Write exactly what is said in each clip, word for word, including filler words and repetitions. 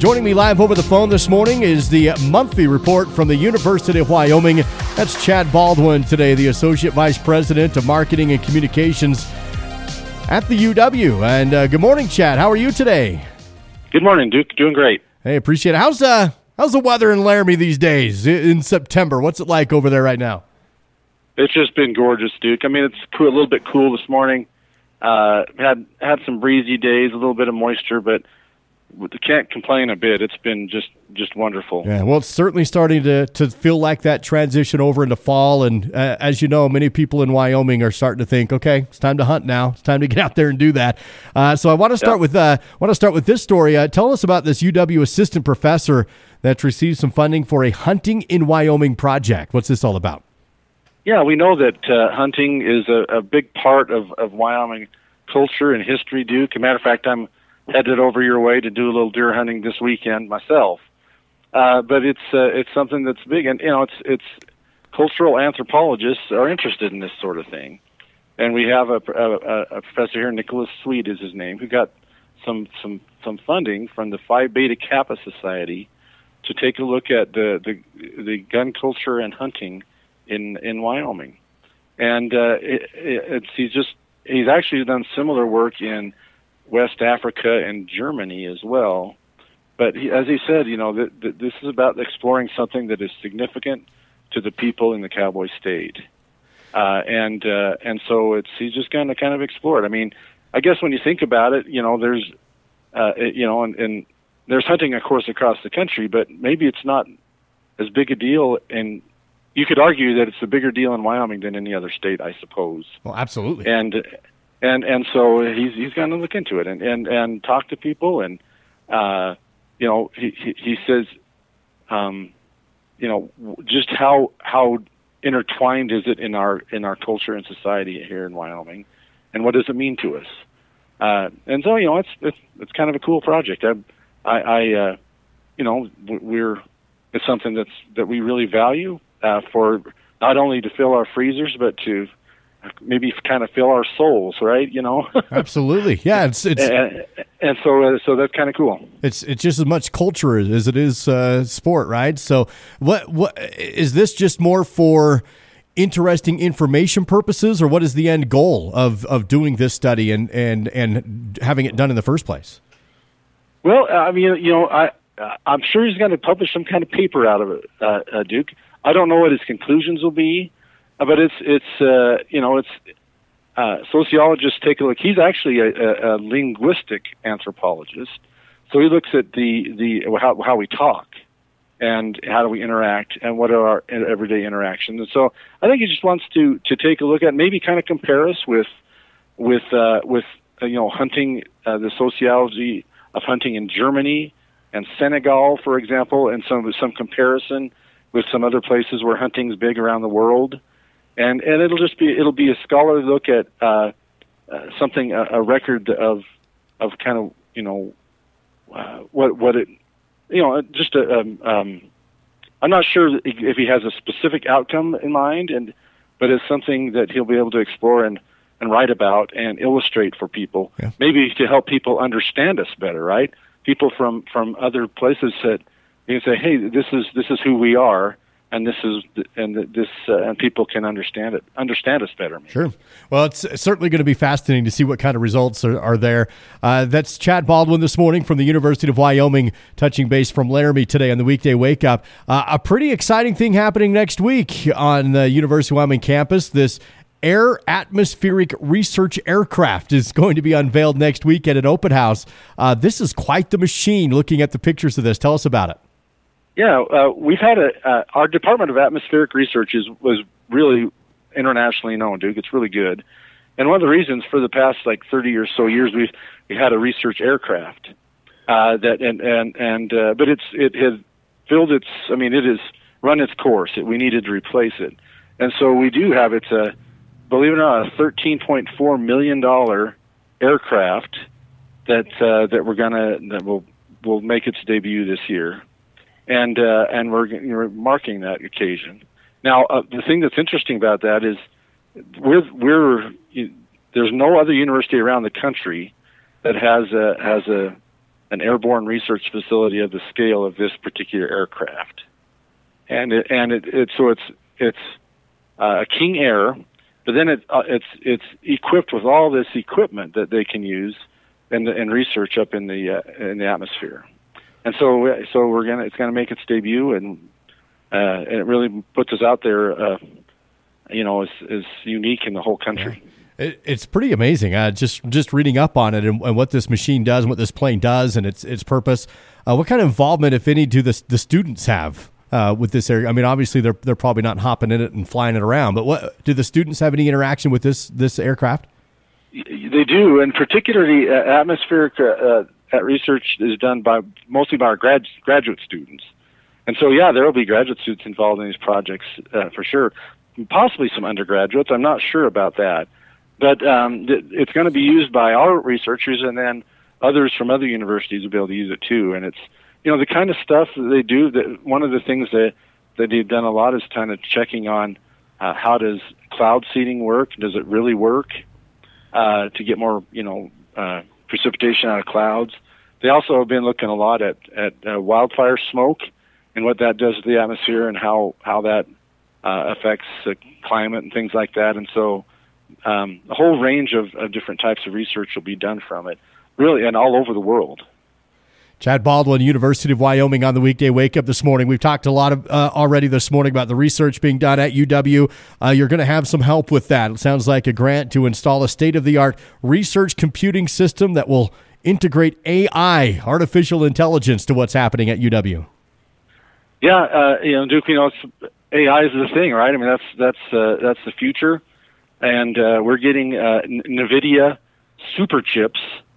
Joining me live over the phone this morning is the monthly report from the University of Wyoming. That's Chad Baldwin today, the Associate Vice President of Marketing and Communications at the U W. And uh, good morning, Chad. How are you today? Good morning, Duke. Doing great. Hey, appreciate it. How's uh how's the weather in Laramie these days in September? What's it like over there right now? It's just been gorgeous, Duke. I mean, it's cool, a little bit cool this morning. Uh, had had some breezy days, a little bit of moisture, but can't complain a bit. It's been just, just wonderful. Yeah, well, it's certainly starting to, to feel like that transition over into fall. And uh, as you know, many people in Wyoming are starting to think, okay, it's time to hunt now. It's time to get out there and do that. Uh, so I want to start yeah. with uh, want to start with this story. Uh, tell us about this U W assistant professor that's received some funding for a Hunting in Wyoming project. What's this all about? Yeah, we know that uh, hunting is a, a big part of, of Wyoming culture and history, Duke. As a matter of fact, I'm headed over your way to do a little deer hunting this weekend myself. Uh, but it's uh, it's something that's big, and you know, it's it's cultural anthropologists are interested in this sort of thing. And we have a, a, a professor here, Nicholas Sweet is his name, who got some some some funding from the Phi Beta Kappa Society to take a look at the the, the gun culture and hunting in in Wyoming. And uh, it, it's he's just he's actually done similar work in West Africa and Germany as well. But he, as he said, you know, th- th- this is about exploring something that is significant to the people in the Cowboy State. Uh, and uh, and so it's he's just going to kind of explore it. I mean, I guess when you think about it, you know, there's, uh, it, you know, and, and there's hunting, of course, across the country, but maybe it's not as big a deal. And you could argue that it's a bigger deal in Wyoming than any other state, I suppose. Well, absolutely. And And and so he's he's going to look into it and, and, and talk to people, and uh, you know he he, he says, um, you know, just how how intertwined is it in our in our culture and society here in Wyoming, and what does it mean to us? Uh, and so you know it's it's it's kind of a cool project. I I, I uh, you know we're it's something that's that we really value uh, for not only to fill our freezers but to maybe kind of fill our souls, right? You know. Absolutely, yeah. It's it's and, and so uh, so that's kind of cool. It's it's just as much culture as it is uh, sport, right? So what what is this just more for interesting information purposes, or what is the end goal of, of doing this study and, and and having it done in the first place? Well, I mean, you know, I I'm sure he's going to publish some kind of paper out of it, uh, uh, Duke. I don't know what his conclusions will be. But it's it's uh, you know it's uh, sociologists take a look. He's actually a, a, a linguistic anthropologist, so he looks at the the how how we talk and how do we interact and what are our everyday interactions. And so I think he just wants to to take a look at maybe kind of compare us with with uh, with uh, you know hunting uh, the sociology of hunting in Germany and Senegal, for example, and some some comparison with some other places where hunting's big around the world. And and it'll just be it'll be a scholarly look at uh, uh, something a, a record of of kind of you know uh, what what it you know just a, um, um, I'm not sure if he has a specific outcome in mind, and but it's something that he'll be able to explore and, and write about and illustrate for people, yeah. Maybe to help people understand us better, right? People from, from other places that you can say, hey, this is this is who we are. And this is, and this, uh, and people can understand it, understand us better. Maybe. Sure. Well, it's certainly going to be fascinating to see what kind of results are, are there. Uh, that's Chad Baldwin this morning from the University of Wyoming, touching base from Laramie today on the Weekday Wake Up. Uh, a pretty exciting thing happening next week on the University of Wyoming campus. This Air Atmospheric Research Aircraft is going to be unveiled next week at an open house. Uh, this is quite the machine. Looking at the pictures of this, tell us about it. Yeah, uh, we've had a uh, our Department of Atmospheric Research is was really internationally known, Duke. It's really good, and one of the reasons for the past like thirty or so years we've we had a research aircraft uh, that and and and uh, but it's it has filled its I mean it has run its course. It, we needed to replace it, and so we do have it's a believe it or not a thirteen point four million dollar aircraft that uh, that we're gonna that will will make its debut this year. And uh, and we're, we're marking that occasion. Now, uh, the thing that's interesting about that is we're we're you, there's no other university around the country that has a has a an airborne research facility of the scale of this particular aircraft. And it, and it, it so it's it's uh, a King Air, but then it uh, it's it's equipped with all this equipment that they can use and and research up in the uh, in the atmosphere. And so so we're gonna it's gonna make its debut, and uh, and it really puts us out there, uh, you know, as as unique in the whole country. Yeah. It, it's pretty amazing. Uh, just just reading up on it and, and what this machine does, and what this plane does, and its its purpose. Uh, what kind of involvement, if any, do the the students have uh, with this area? I mean, obviously they're they're probably not hopping in it and flying it around, but what do the students have any interaction with this this aircraft? They do, and particularly uh, atmospheric uh, uh, research is done by mostly by our grad, graduate students, and so yeah, there will be graduate students involved in these projects uh, for sure. Possibly some undergraduates. I'm not sure about that. But um, th- it's going to be used by our researchers, and then others from other universities will be able to use it too. And it's, you know, the kind of stuff that they do. That one of the things that that they've done a lot is kind of checking on uh, how does cloud seeding work? Does it really work uh, to get more, you know, uh, precipitation out of clouds? They also have been looking a lot at at uh, wildfire smoke and what that does to the atmosphere, and how how that uh, affects the climate and things like that. And so. Um, a whole range of, of different types of research will be done from it, really, and all over the world. Chad Baldwin, University of Wyoming, on the weekday wake up this morning. We've talked a lot of, uh, already this morning about the research being done at U W. Uh, you're going to have some help with that. It sounds like a grant to install a state-of-the-art research computing system that will integrate A I, artificial intelligence, to what's happening at U W. Yeah, uh, you know, Duke, you know, it's, A I is the thing, right? I mean, that's that's uh, that's the future. And uh, we're getting uh, NVIDIA super chips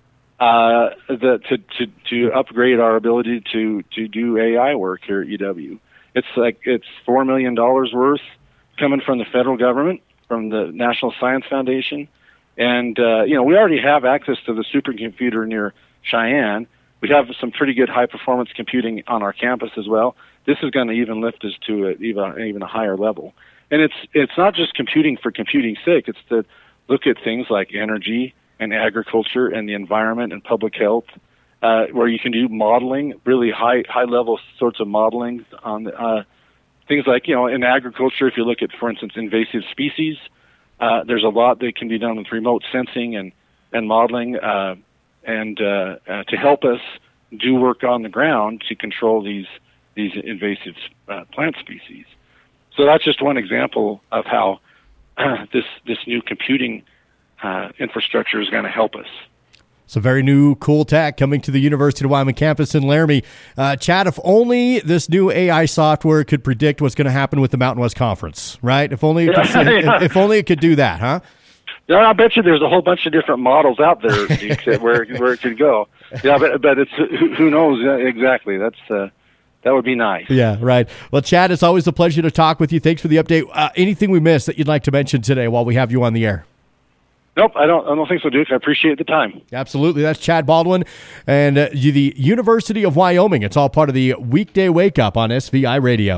uh, that to, to to upgrade our ability to, to do A I work here at U W. It's like it's four million dollars worth coming from the federal government, from the National Science Foundation, and uh, you know we already have access to the supercomputer near Cheyenne. We have some pretty good high performance computing on our campus as well. This is going to even lift us to a, even even a higher level. And it's it's not just computing for computing's sake. It's to look at things like energy and agriculture and the environment and public health, uh, where you can do modeling, really high high level sorts of modeling on uh, things like, you know, in agriculture. If you look at, for instance, invasive species, uh, there's a lot that can be done with remote sensing and and modeling, uh, and uh, uh, to help us do work on the ground to control these these invasive uh, plant species. So that's just one example of how uh, this this new computing uh, infrastructure is going to help us. It's a very new, cool tech coming to the University of Wyoming campus in Laramie. Uh, Chad, if only this new A I software could predict what's going to happen with the Mountain West Conference, right? If only, it could, yeah. if, if only it could do that, huh? Yeah, I bet you there's a whole bunch of different models out there where where it could go. Yeah, but but it's who knows exactly. That's. Uh, That would be nice. Yeah, right. Well, Chad, it's always a pleasure to talk with you. Thanks for the update. Uh, anything we missed that you'd like to mention today while we have you on the air? Nope, I don't. I don't think so, Duke. I appreciate the time. Absolutely. That's Chad Baldwin and uh, the University of Wyoming. It's all part of the weekday wake up on S V I Radio.